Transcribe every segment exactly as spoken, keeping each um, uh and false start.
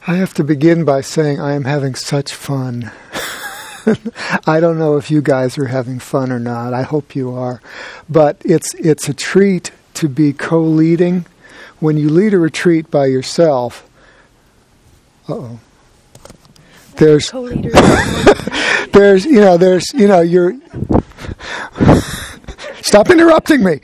I have to begin by saying I am having such fun. I don't know if you guys are having fun or not. I hope you are. But it's it's a treat to be co-leading. When you lead a retreat by yourself, uh-oh. There's there's you know there's you know you're stop interrupting me.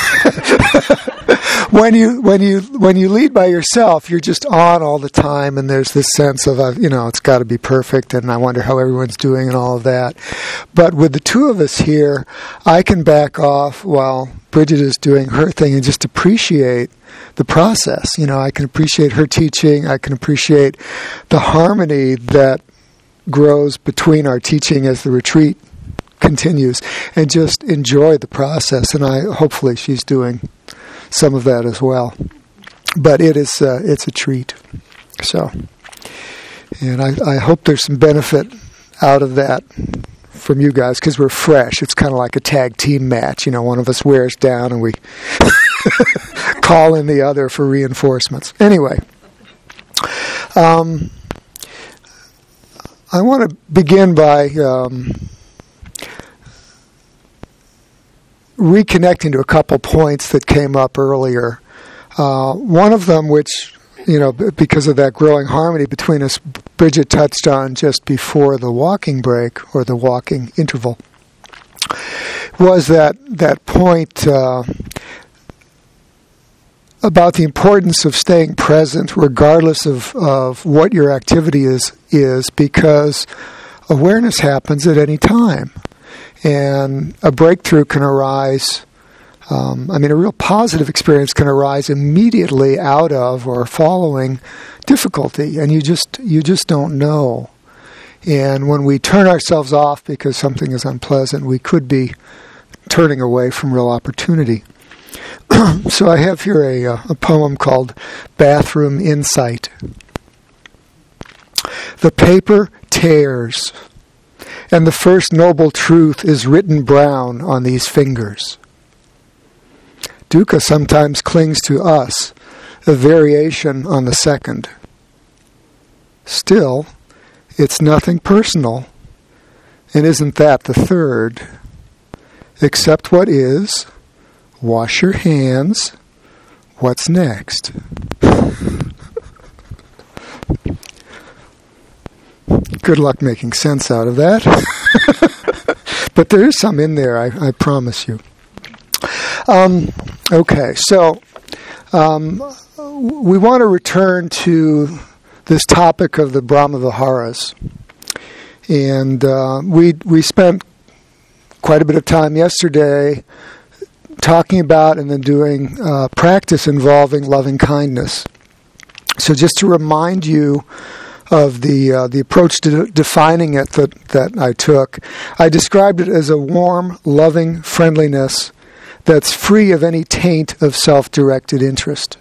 When you when you when you lead by yourself, you're just on all the time, and there's this sense of uh, you know it's got to be perfect, and I wonder how everyone's doing and all of that. But with the two of us here, I can back off while Bridget is doing her thing and just appreciate the process. You know, I can appreciate her teaching. I can appreciate the harmony that grows between our teaching as the retreat continues, and just enjoy the process. And I hopefully she's doing some of that as well. But it is uh, it's a treat. So, and I, I hope there's some benefit out of that from you guys, because we're fresh. It's kind of like a tag team match. You know, one of us wears down and we call in the other for reinforcements. Anyway, um, I want to begin by um, reconnecting to a couple points that came up earlier. Uh, one of them, which, you know, because of that growing harmony between us, Bridget touched on just before the walking break, or the walking interval, was that, that point uh, about the importance of staying present regardless of, of what your activity is, is, because awareness happens at any time. And a breakthrough can arise, um, I mean, a real positive experience can arise immediately out of or following difficulty, and you just you just don't know. And when we turn ourselves off because something is unpleasant, we could be turning away from real opportunity. So I have here a, a poem called Bathroom Insight. The paper tears, and the first noble truth is written brown on these fingers. Dukkha sometimes clings to us, a variation on the second. Still, it's nothing personal, and isn't that the third? Accept what is, wash your hands, what's next? Good luck making sense out of that. But there is some in there, I, I promise you. Um, okay, so um, we want to return to this topic of the Brahmaviharas. And uh, we we spent quite a bit of time yesterday talking about and then doing uh, practice involving loving kindness. So just to remind you of the uh, the approach to defining it that, that I took, I described it as a warm, loving friendliness that's free of any taint of self-directed interest.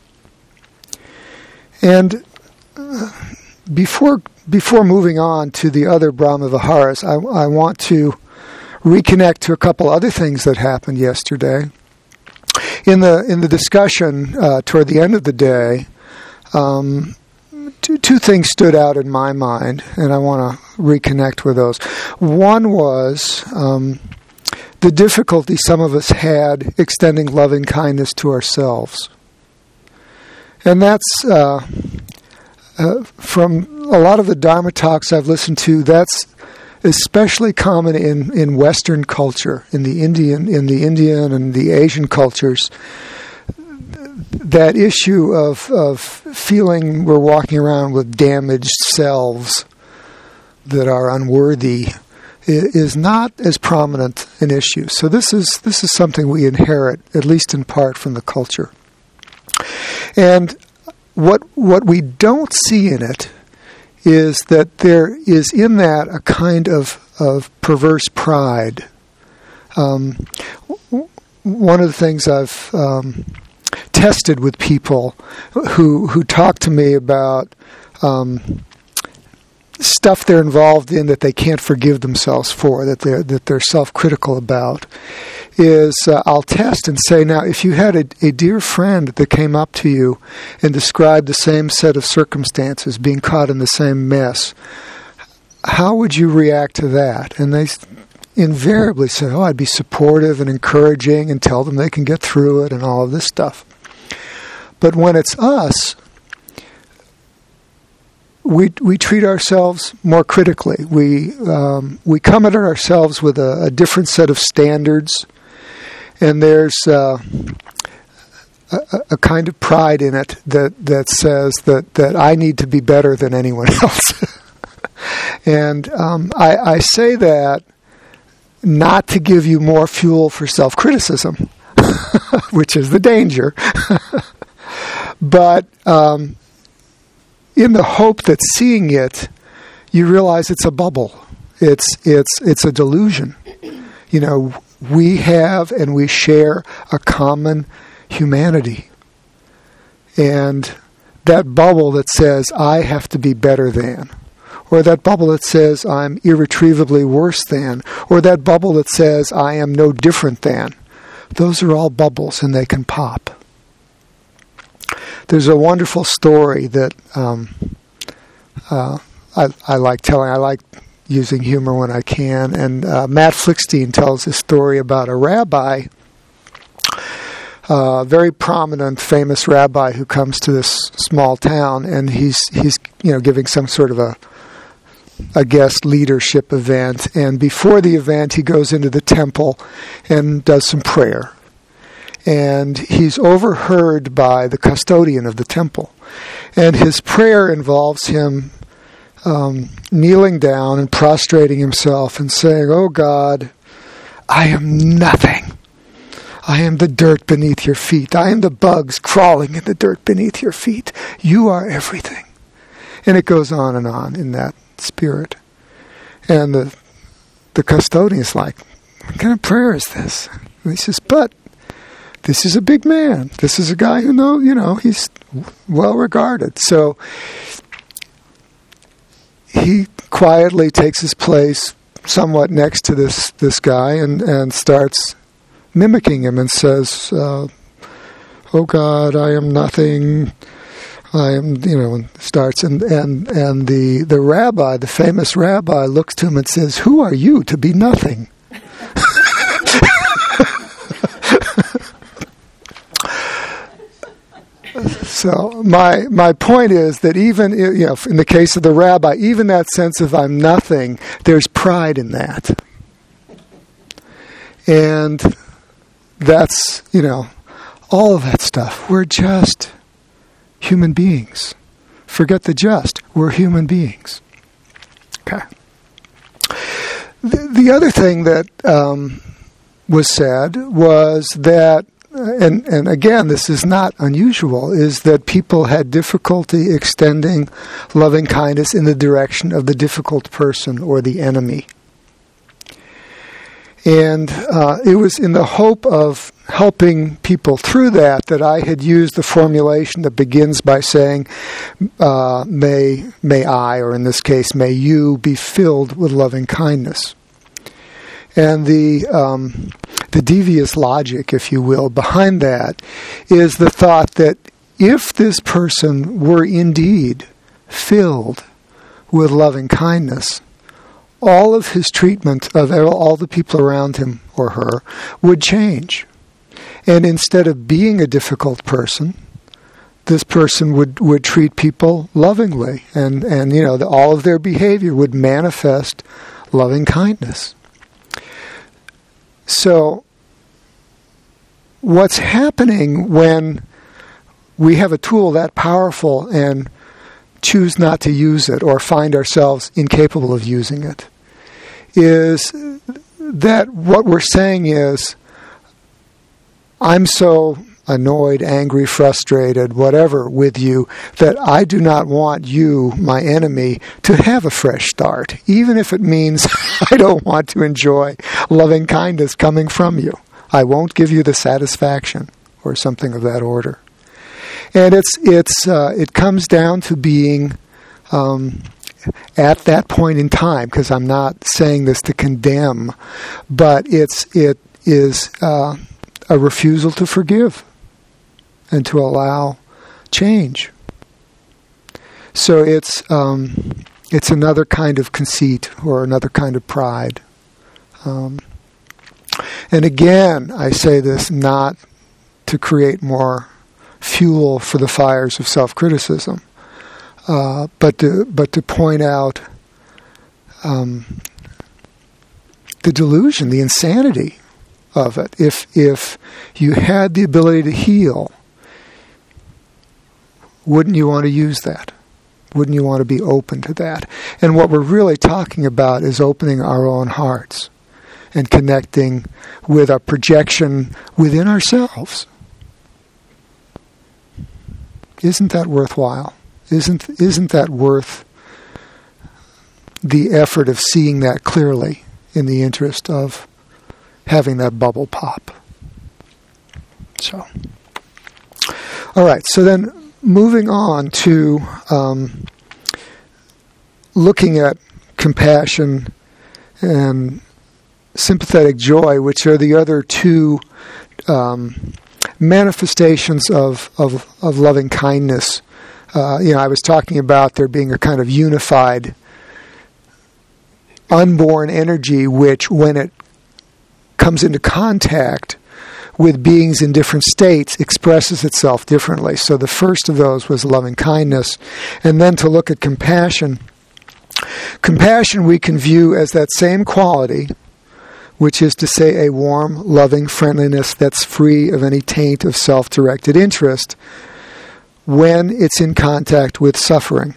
And uh, before before moving on to the other Brahmaviharas, I, I want to reconnect to a couple other things that happened yesterday. In the in the discussion uh, toward the end of the day, um, Two, two things stood out in my mind, and I want to reconnect with those. One was um, the difficulty some of us had extending loving kindness to ourselves. And that's, uh, uh, from a lot of the Dharma talks I've listened to, that's especially common in, in Western culture, in the Indian, in the Indian and the Asian cultures. That issue of of feeling we're walking around with damaged selves that are unworthy is not as prominent an issue. So this is this is something we inherit, at least in part, from the culture. And what what we don't see in it is that there is in that a kind of of perverse pride. Um, one of the things I've um, tested with people who who talk to me about um, stuff they're involved in that they can't forgive themselves for, that they're that they're self-critical about, is uh, I'll test and say, now, if you had a, a dear friend that came up to you and described the same set of circumstances, being caught in the same mess, how would you react to that? And they invariably say, oh, I'd be supportive and encouraging and tell them they can get through it and all of this stuff. But when it's us, we we treat ourselves more critically. We um, we come at ourselves with a, a different set of standards, and there's uh, a, a kind of pride in it that, that says that, that I need to be better than anyone else. And um, I, I say that not to give you more fuel for self-criticism, which is the danger, but um, in the hope that seeing it, you realize it's a bubble. It's it's it's a delusion. You know, we have and we share a common humanity, and that bubble that says I have to be better than, or that bubble that says I'm irretrievably worse than, or that bubble that says I am no different than, those are all bubbles and they can pop. There's a wonderful story that um, uh, I, I like telling. I like using humor when I can. And uh, Matt Flickstein tells this story about a rabbi, a very prominent, famous rabbi who comes to this small town, and he's he's you know giving some sort of a a guest leadership event. And before the event, he goes into the temple and does some prayer. And he's overheard by the custodian of the temple. And his prayer involves him um, kneeling down and prostrating himself and saying, "Oh God, I am nothing. I am the dirt beneath your feet. I am the bugs crawling in the dirt beneath your feet. You are everything." And it goes on and on in that spirit. And the the custodian is like, "What kind of prayer is this?" And he says, "But this is a big man. This is a guy who know, you know, he's well regarded." So he quietly takes his place somewhat next to this, this guy and, and starts mimicking him and says, uh, "Oh God, I am nothing. I am," you know, and starts. And, and, and the, the rabbi, the famous rabbi, looks to him and says, "Who are you to be nothing?" So my my point is that even, you know, in the case of the rabbi, even that sense of I'm nothing, there's pride in that. And that's, you know, all of that stuff. We're just human beings. Forget the just. We're human beings. Okay. The, the other thing that um, was said was that, And, and again, this is not unusual, is that people had difficulty extending loving kindness in the direction of the difficult person or the enemy. And uh, it was in the hope of helping people through that that I had used the formulation that begins by saying, uh, may, may I, or in this case, may you be filled with loving kindness. And the um, the devious logic, if you will, behind that is the thought that if this person were indeed filled with loving kindness, all of his treatment of all the people around him or her would change. And instead of being a difficult person, this person would, would treat people lovingly. And, and you know, the, all of their behavior would manifest loving kindness. So, what's happening when we have a tool that powerful and choose not to use it or find ourselves incapable of using it is that what we're saying is, I'm so annoyed, angry, frustrated, whatever with you, that I do not want you, my enemy, to have a fresh start, even if it means I don't want to enjoy loving kindness coming from you. I won't give you the satisfaction, or something of that order. And it's it's uh, it comes down to being um, at that point in time, because I'm not saying this to condemn, but it's it is uh, a refusal to forgive and to allow change. So it's um, it's another kind of conceit or another kind of pride. Um, and again, I say this not to create more fuel for the fires of self-criticism, uh, but to but to point out um, the delusion, the insanity of it. If if you had the ability to heal, wouldn't you want to use that? Wouldn't you want to be open to that? And what we're really talking about is opening our own hearts and connecting with a projection within ourselves. Isn't that worthwhile? Isn't isn't that worth the effort of seeing that clearly in the interest of having that bubble pop? So, all right. So then, moving on to um, looking at compassion and sympathetic joy, which are the other two um, manifestations of, of, of loving kindness. Uh, you know, I was talking about there being a kind of unified, unborn energy, which when it comes into contact with beings in different states, expresses itself differently. So the first of those was loving kindness. And then to look at compassion. Compassion we can view as that same quality, which is to say a warm, loving friendliness that's free of any taint of self-directed interest when it's in contact with suffering.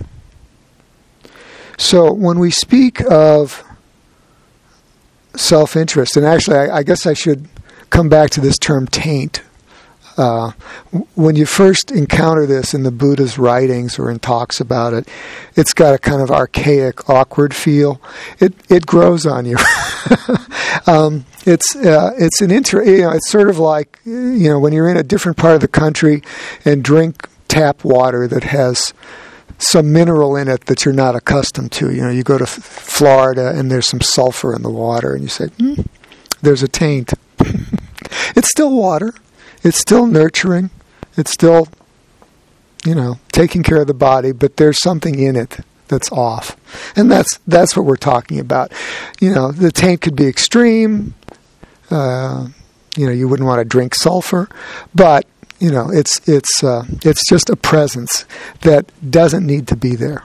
So when we speak of self-interest, and actually I, I guess I should come back to this term taint. Uh, when you first encounter this in the Buddha's writings or in talks about it, it's got a kind of archaic, awkward feel. It it grows on you. um, it's uh, it's an inter. You know, it's sort of like you know when you're in a different part of the country and drink tap water that has some mineral in it that you're not accustomed to. You know, you go to F- Florida and there's some sulfur in the water, and you say, hmm, "There's a taint." It's still water. It's still nurturing. It's still, you know, taking care of the body, but there's something in it that's off. And that's that's what we're talking about. You know, the taint could be extreme. Uh, you know, you wouldn't want to drink sulfur, but you know, it's it's uh, it's just a presence that doesn't need to be there.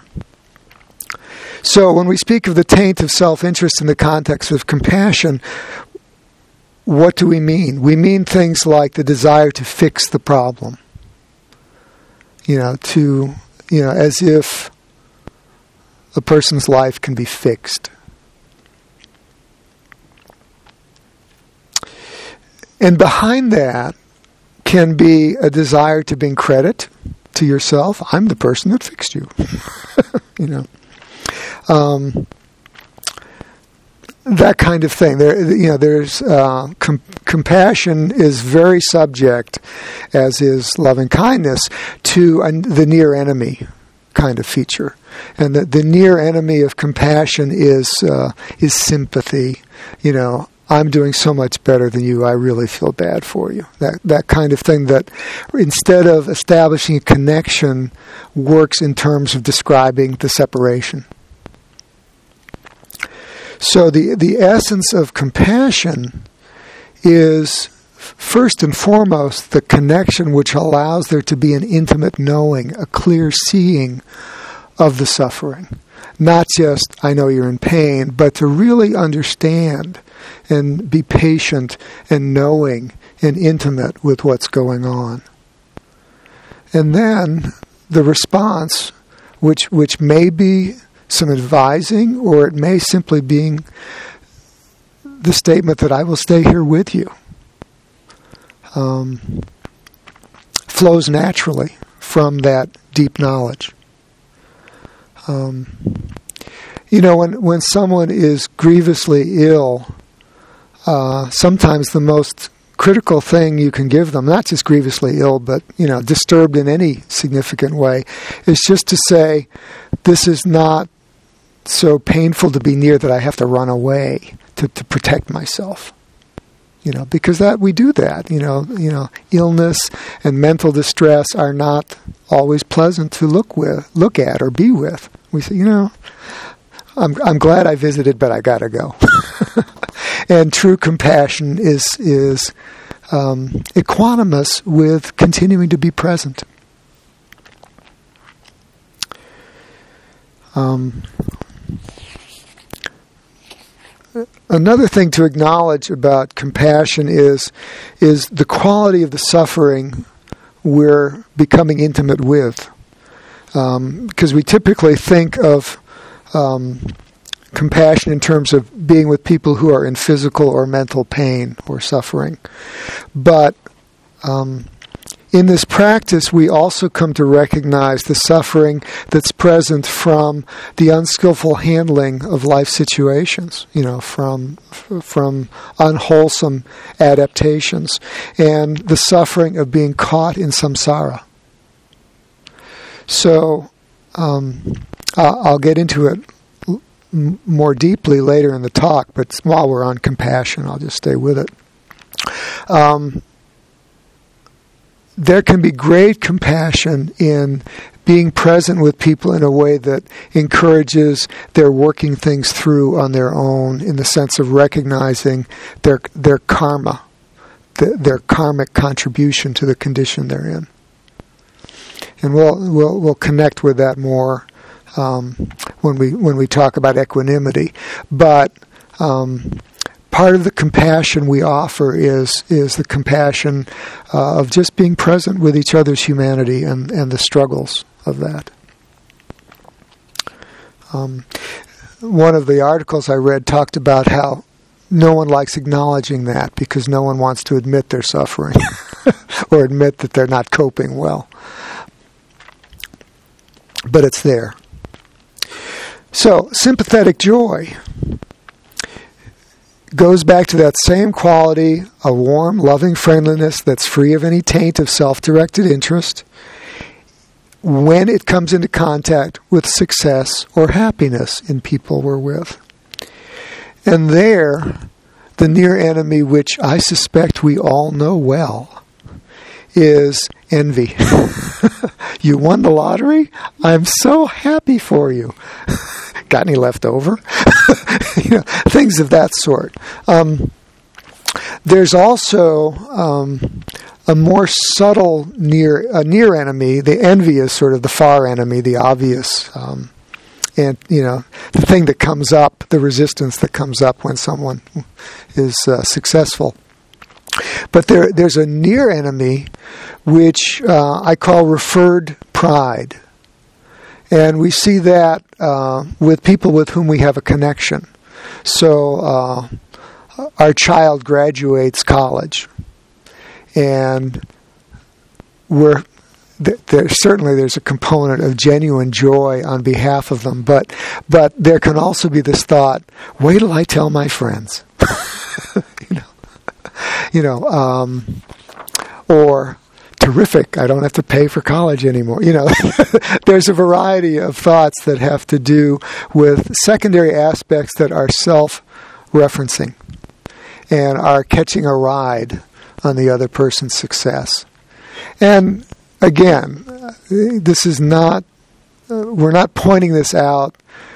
So when we speak of the taint of self-interest in the context of compassion, what do we mean? We mean things like the desire to fix the problem. You know, to, you know, as if a person's life can be fixed. And behind that can be a desire to bring credit to yourself. I'm the person that fixed you. you know. Um, That kind of thing. There, you know, there's uh, com- compassion is very subject, as is loving kindness, to a, the near enemy kind of feature, and the, the near enemy of compassion is uh, is sympathy. You know, I'm doing so much better than you. I really feel bad for you. That that kind of thing. That instead of establishing a connection, works in terms of describing the separation. So the, the essence of compassion is, first and foremost, the connection which allows there to be an intimate knowing, a clear seeing of the suffering. Not just, I know you're in pain, but to really understand and be patient and knowing and intimate with what's going on. And then the response, which which may be some advising, or it may simply be the statement that I will stay here with you, um, flows naturally from that deep knowledge. Um, you know, when when someone is grievously ill, uh, sometimes the most critical thing you can give them, not just grievously ill, but, you know, disturbed in any significant way, is just to say, this is not so painful to be near that I have to run away to, to protect myself. You know, because that we do that. You know, you know, illness and mental distress are not always pleasant to look with, look at, or be with. We say, you know, I'm I'm glad I visited, but I gotta go. And true compassion is is um, equanimous with continuing to be present. Um, another thing to acknowledge about compassion is is the quality of the suffering we're becoming intimate with, um, because we typically think of um, compassion in terms of being with people who are in physical or mental pain or suffering. But um, in this practice, we also come to recognize the suffering that's present from the unskillful handling of life situations, you know, from from unwholesome adaptations, and the suffering of being caught in samsara. So um, I'll get into it more deeply later in the talk, but while we're on compassion, I'll just stay with it. Um, there can be great compassion in being present with people in a way that encourages their working things through on their own, in the sense of recognizing their their karma, the, their karmic contribution to the condition they're in. And we'll we'll we'll connect with that more Um, when we when we talk about equanimity, but um, part of the compassion we offer is is the compassion uh, of just being present with each other's humanity and, and the struggles of that. Um, one of the articles I read talked about how no one likes acknowledging that because no one wants to admit they're suffering or admit that they're not coping well. But it's there. So, sympathetic joy goes back to that same quality, a warm, loving friendliness that's free of any taint of self-directed interest when it comes into contact with success or happiness in people we're with. And there, the near enemy, which I suspect we all know well, is envy. You won the lottery? I'm so happy for you. Got any left over? You know, things of that sort. Um, there's also um, a more subtle near a near enemy. The envy is sort of the far enemy, the obvious, um, and you know, the thing that comes up, the resistance that comes up when someone is uh, successful. But there, there's a near enemy, which uh, I call referred pride. And we see that uh, with people with whom we have a connection. So uh, our child graduates college, and we're there, certainly there's a component of genuine joy on behalf of them. But but there can also be this thought: wait till I tell my friends, you know, you know, um, or. Terrific, I don't have to pay for college anymore. You know, there's a variety of thoughts that have to do with secondary aspects that are self-referencing and are catching a ride on the other person's success. And again, this is not, uh, we're not pointing this out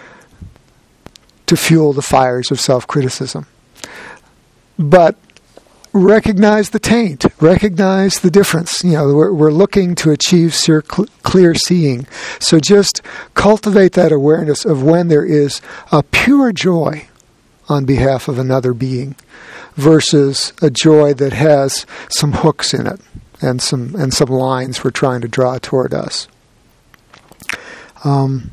to fuel the fires of self-criticism. But recognize the taint, recognize the difference. You know, we're, we're looking to achieve clear seeing. So just cultivate that awareness of when there is a pure joy on behalf of another being versus a joy that has some hooks in it and some and some lines we're trying to draw toward us. Um,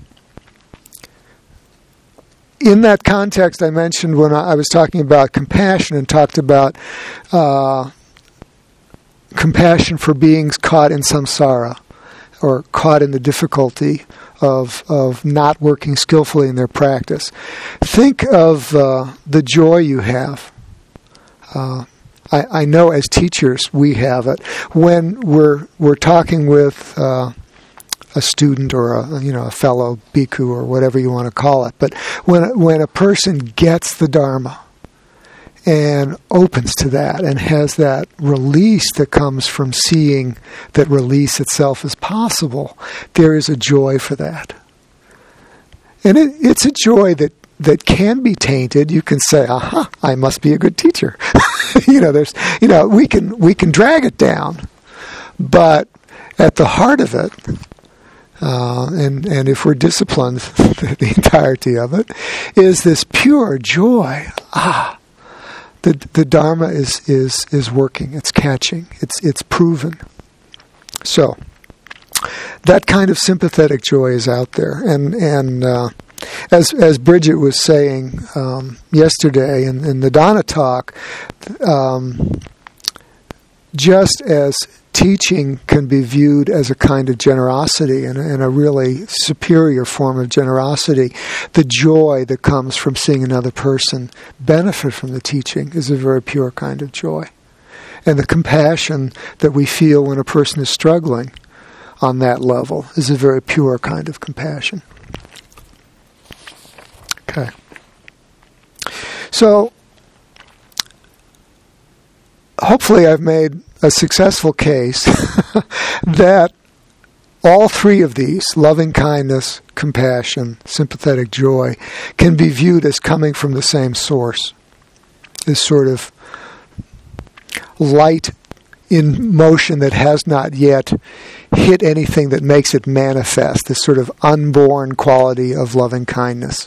In that context, I mentioned when I was talking about compassion and talked about uh, compassion for beings caught in samsara or caught in the difficulty of of not working skillfully in their practice. Think of uh, the joy you have. Uh, I, I know as teachers we have it when we're we're talking with. Uh, a student or a you know a fellow bhikkhu or whatever you want to call it. But when when a person gets the Dharma and opens to that and has that release that comes from seeing that release itself is possible, there is a joy for that. And it, it's a joy that, that can be tainted. You can say, aha, I must be a good teacher. you know, there's, you know, we can, we can drag it down, but at the heart of it, uh, and, and if we're disciplined, the entirety of it, is this pure joy. Ah, the the Dharma is, is, is working. It's catching. It's it's proven. So that kind of sympathetic joy is out there, and and uh, as as Bridget was saying um, yesterday in, in the Dana talk, um, just as teaching can be viewed as a kind of generosity and, and a really superior form of generosity, the joy that comes from seeing another person benefit from the teaching is a very pure kind of joy. And the compassion that we feel when a person is struggling on that level is a very pure kind of compassion. Okay. So, hopefully I've made a successful case that all three of these, loving kindness, compassion, sympathetic joy, can be viewed as coming from the same source. This sort of light in motion that has not yet hit anything that makes it manifest, this sort of unborn quality of loving kindness.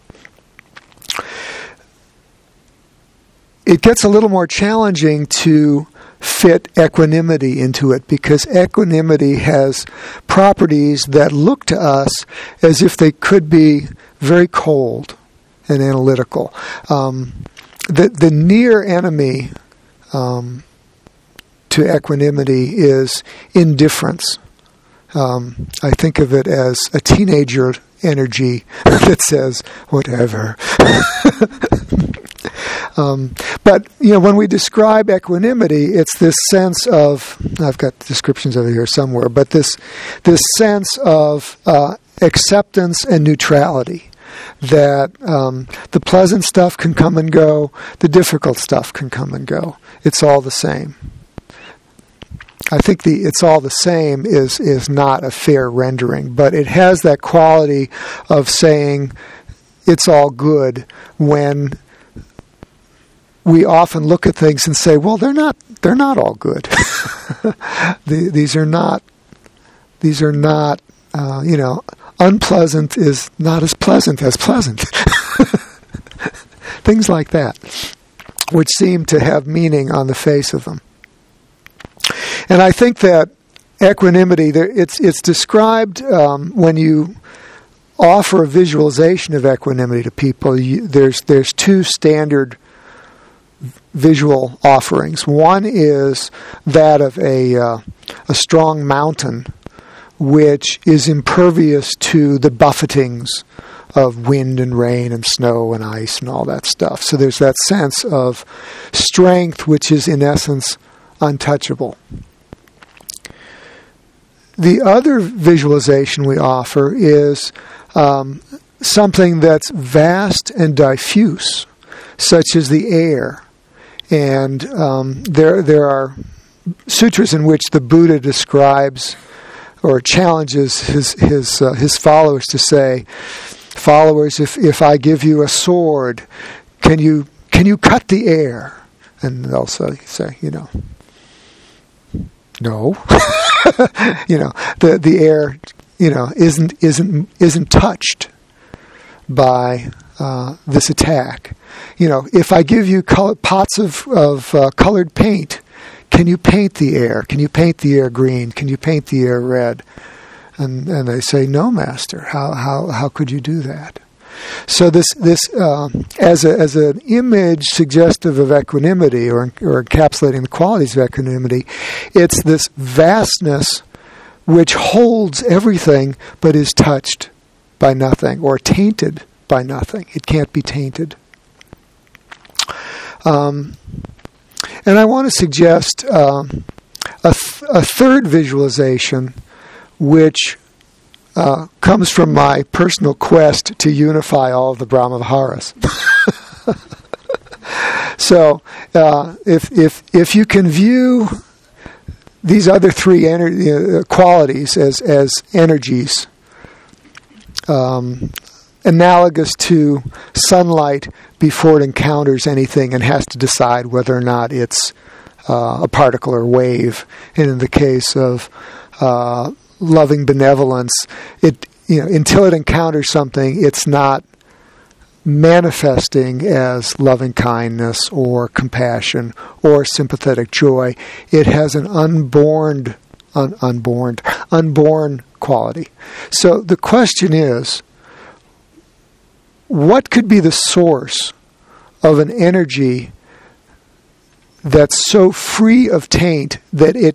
It gets a little more challenging to fit equanimity into it, because equanimity has properties that look to us as if they could be very cold and analytical. Um, the, the near enemy um, to equanimity is indifference. Um, I think of it as a teenager energy that says, whatever. Um, but, you know, when we describe equanimity, it's this sense of, I've got descriptions of it here somewhere, but this this sense of uh, acceptance and neutrality, that um, the pleasant stuff can come and go, the difficult stuff can come and go. It's all the same. I think the it's all the same is, is not a fair rendering, but it has that quality of saying it's all good when we often look at things and say, well, they're not they're not all good. the, these are not these are not uh, you know, unpleasant is not as pleasant as pleasant. Things like that, which seem to have meaning on the face of them. And I think that equanimity, it's it's described um, when you offer a visualization of equanimity to people. You, there's there's two standard visual offerings. One is that of a uh, a strong mountain, which is impervious to the buffetings of wind and rain and snow and ice and all that stuff. So there's that sense of strength, which is in essence untouchable. The other visualization we offer is um, something that's vast and diffuse, such as the air. And um, there there are sutras in which the Buddha describes or challenges his his uh, his followers to say, followers, if if I give you a sword, can you can you cut the air? And they'll say, say you know, no. you know, the the air, you know, isn't isn't isn't touched by uh, this attack. You know, if I give you color, pots of of uh, colored paint, can you paint the air? Can you paint the air green? Can you paint the air red? And and they say, no, master. How how how could you do that? So this this uh, as a as an image suggestive of equanimity, or or encapsulating the qualities of equanimity, it's this vastness which holds everything but is touched by nothing or tainted by nothing. It can't be tainted. Um, and I want to suggest um, a th- a third visualization, which Uh, comes from my personal quest to unify all of the Brahmaviharas. So uh, if if if you can view these other three ener- uh, qualities as as energies, um, analogous to sunlight before it encounters anything and has to decide whether or not it's uh, a particle or wave. And in the case of uh, loving benevolence, it you know until it encounters something, it's not manifesting as loving kindness or compassion or sympathetic joy. It has an unborn, un, unborn, unborn quality. So the question is, what could be the source of an energy that's so free of taint that it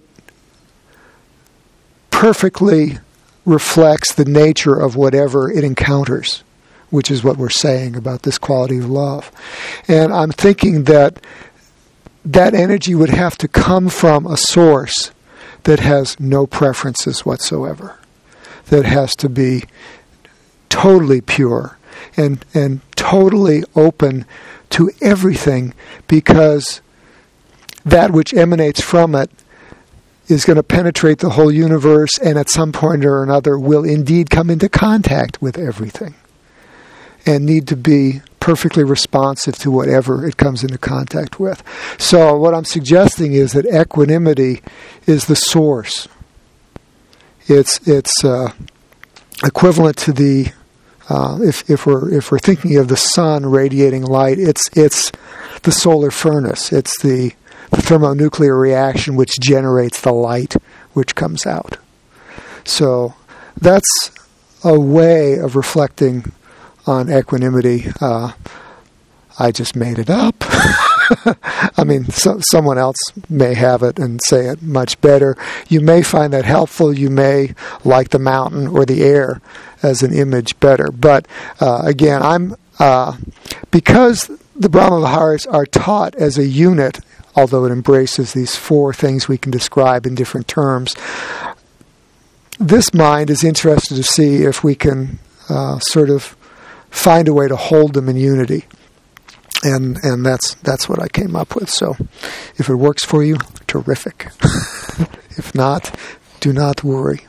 perfectly reflects the nature of whatever it encounters, which is what we're saying about this quality of love. And I'm thinking that that energy would have to come from a source that has no preferences whatsoever, that has to be totally pure and and totally open to everything, because that which emanates from it is going to penetrate the whole universe and at some point or another will indeed come into contact with everything and need to be perfectly responsive to whatever it comes into contact with. So what I'm suggesting is that equanimity is the source. It's it's uh, equivalent to the uh, if if we're if we're thinking of the sun radiating light, it's it's the solar furnace. It's the, the thermonuclear reaction which generates the light which comes out. So that's a way of reflecting on equanimity. Uh, I just made it up. I mean, so, someone else may have it and say it much better. You may find that helpful. You may like the mountain or the air as an image better. But uh, again, I'm uh, because the Brahma Viharas are taught as a unit, although it embraces these four things we can describe in different terms. This mind is interested to see if we can uh, sort of find a way to hold them in unity. And and that's that's what I came up with. So if it works for you, terrific. If not, do not worry.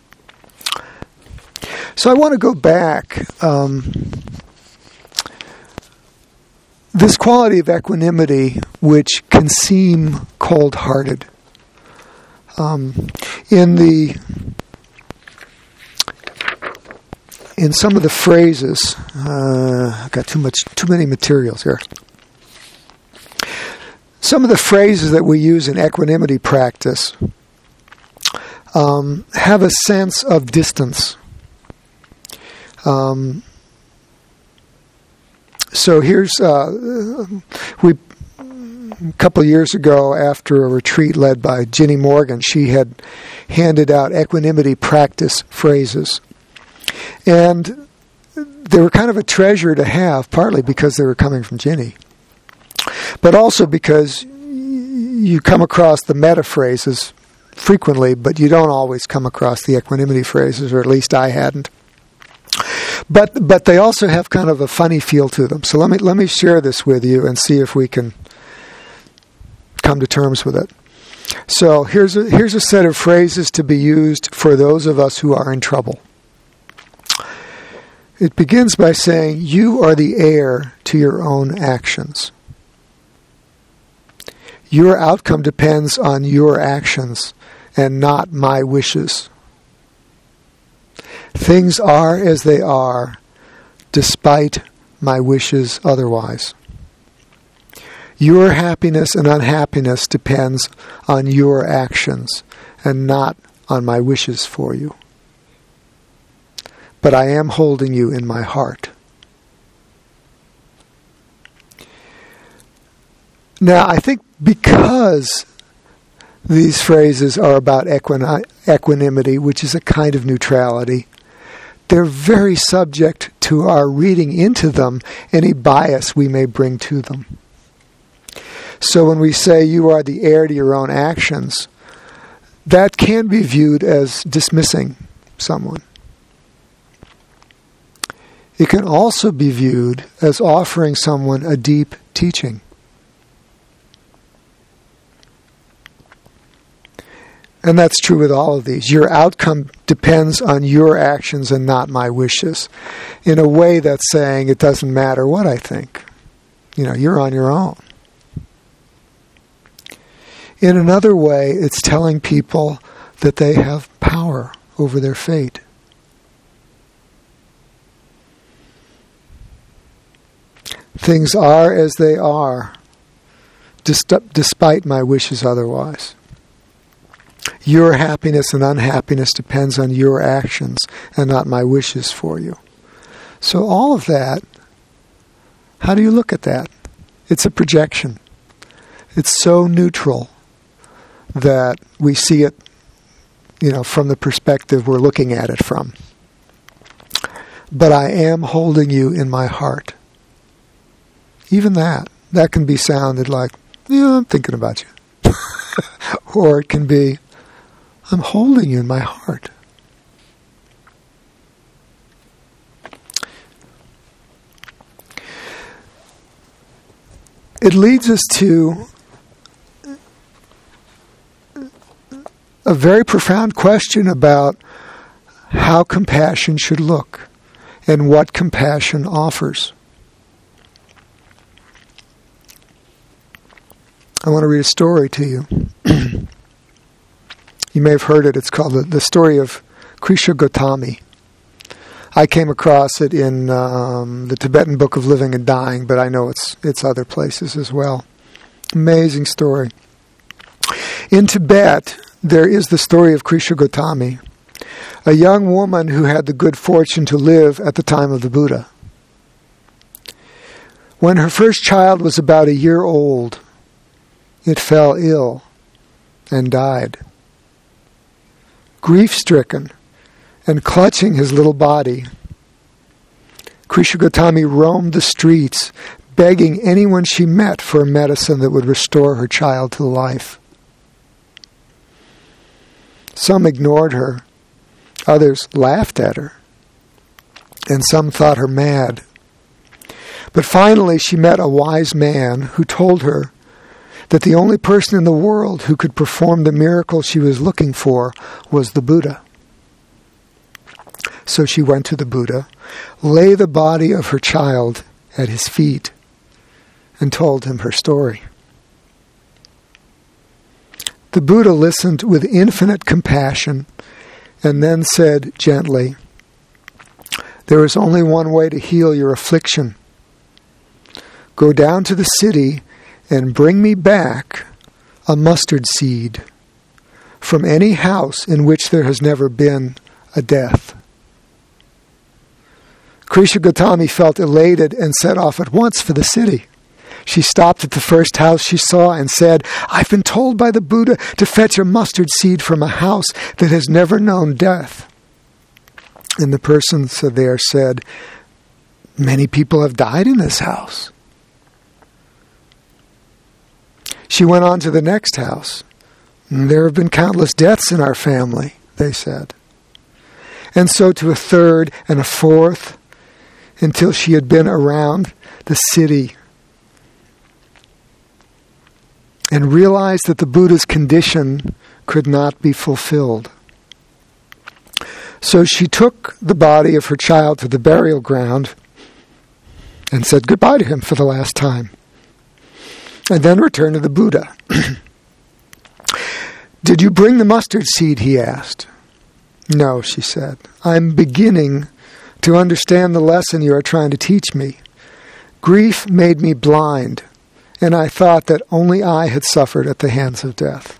So I want to go back. Um, this quality of equanimity, which can seem cold-hearted, um, in the In some of the phrases, uh, I've got too much, too many materials here. Some of the phrases that we use in equanimity practice um, have a sense of distance. Um, so here's uh, we a couple of years ago, after a retreat led by Ginny Morgan, she had handed out equanimity practice phrases. And they were kind of a treasure to have, partly because they were coming from Ginny, but also because you come across the meta phrases frequently, but you don't always come across the equanimity phrases, or at least I hadn't. But but they also have kind of a funny feel to them. So let me let me share this with you and see if we can come to terms with it. So here's a, here's a set of phrases to be used for those of us who are in trouble. It begins by saying, you are the heir to your own actions. Your outcome depends on your actions and not my wishes. Things are as they are, despite my wishes otherwise. Your happiness and unhappiness depends on your actions and not on my wishes for you. But I am holding you in my heart. Now, I think because these phrases are about equini- equanimity, which is a kind of neutrality, they're very subject to our reading into them any bias we may bring to them. So when we say you are the heir to your own actions, that can be viewed as dismissing someone. It can also be viewed as offering someone a deep teaching. And that's true with all of these. Your outcome depends on your actions and not my wishes. In a way, that's saying it doesn't matter what I think. You know, you're on your own. In another way, it's telling people that they have power over their fate. Things are as they are, despite my wishes otherwise. Your happiness and unhappiness depends on your actions and not my wishes for you. So all of that, how do you look at that? It's a projection. It's so neutral that we see it, you know, from the perspective we're looking at it from. But I am holding you in my heart. Even that, that can be sounded like, yeah, I'm thinking about you. Or it can be, I'm holding you in my heart. It leads us to a very profound question about how compassion should look and what compassion offers. I want to read a story to you. You may have heard it. It's called the, the story of Krisha Gotami. I came across it in um, the Tibetan Book of Living and Dying, but I know it's it's other places as well. Amazing story. In Tibet, there is the story of Krisha Gotami, a young woman who had the good fortune to live at the time of the Buddha. When her first child was about a year old, it fell ill and died. Grief-stricken and clutching his little body, Krisha Gotami roamed the streets, begging anyone she met for a medicine that would restore her child to life. Some ignored her, others laughed at her, and some thought her mad. But finally she met a wise man who told her that the only person in the world who could perform the miracle she was looking for was the Buddha. So she went to the Buddha, lay the body of her child at his feet, and told him her story. The Buddha listened with infinite compassion and then said gently, "There is only one way to heal your affliction. Go down to the city and bring me back a mustard seed from any house in which there has never been a death." Krisha Gotami felt elated and set off at once for the city. She stopped at the first house she saw and said, "I've been told by the Buddha to fetch a mustard seed from a house that has never known death." And the person there said, "Many people have died in this house." She went on to the next house. "There have been countless deaths in our family," they said. And so to a third and a fourth, until she had been around the city and realized that the Buddha's condition could not be fulfilled. So she took the body of her child to the burial ground and said goodbye to him for the last time, and then returned to the Buddha. "Did you bring the mustard seed?" he asked. "No," she said. "I'm beginning to understand the lesson you are trying to teach me. Grief made me blind, and I thought that only I had suffered at the hands of death."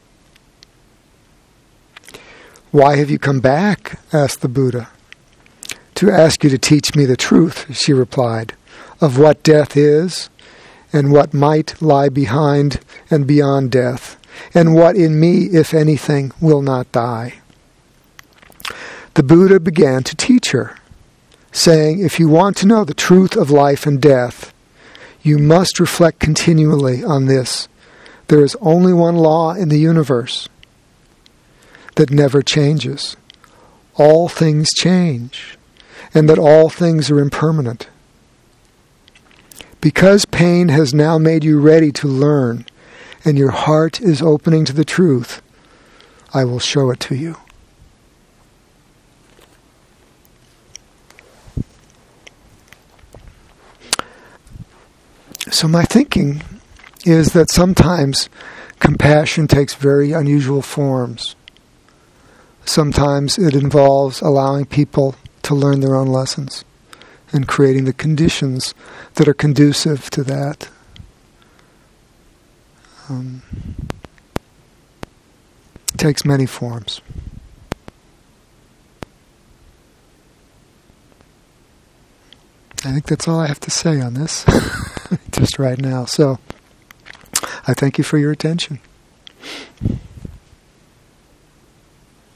"Why have you come back?" asked the Buddha. "To ask you to teach me the truth," she replied, "of what death is, and what might lie behind and beyond death, and what in me, if anything, will not die." The Buddha began to teach her, saying, "If you want to know the truth of life and death, you must reflect continually on this. There is only one law in the universe that never changes. All things change, and that all things are impermanent. Because pain has now made you ready to learn, and your heart is opening to the truth, I will show it to you. So my thinking is that sometimes compassion takes very unusual forms. Sometimes it involves allowing people to learn their own lessons and creating the conditions that are conducive to that. Um, it takes many forms. I think that's all I have to say on this, just right now. So, I thank you for your attention.